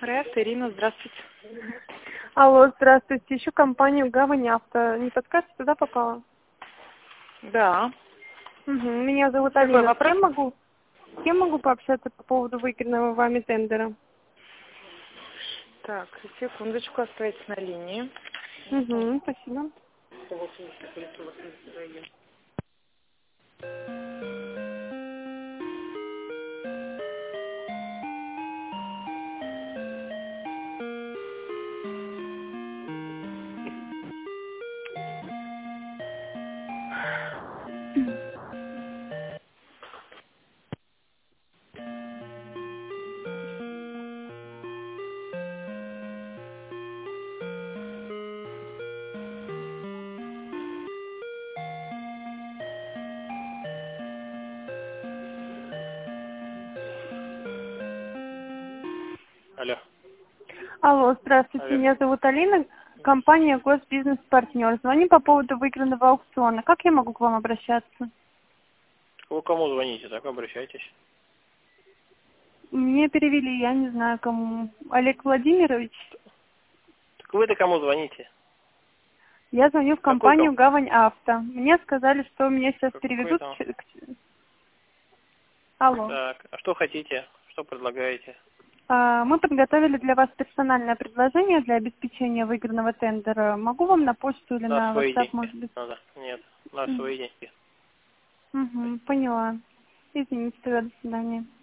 Проект Ирина, здравствуйте. Алло, здравствуйте. Ищу компанию «Гавань Авто». Не подскажете, куда попала? Да. Меня зовут Какой Алина. вопрос? С кем могу пообщаться по поводу выигранного вами тендера? Так, секундочку, оставайтесь на линии. Спасибо. Алло. Алло, здравствуйте. Алло. Меня зовут Алина. Компания «Госбизнес-партнер». Звоню по поводу выигранного аукциона. Как я могу к вам обращаться? Вы кому звоните, так обращайтесь. Мне перевели, я не знаю кому. Олег Владимирович. Так вы-то кому звоните? Я звоню в Какой компанию «Гавань Авто». Мне сказали, что меня сейчас переведут. там? Алло. Так, а что хотите? Что предлагаете? Мы подготовили для вас персональное предложение для обеспечения выигранного тендера. Могу вам на почту или На на свои WhatsApp, деньги может быть? надо. Нет, на свои деньги. Поняла. Извините, тогда до свидания.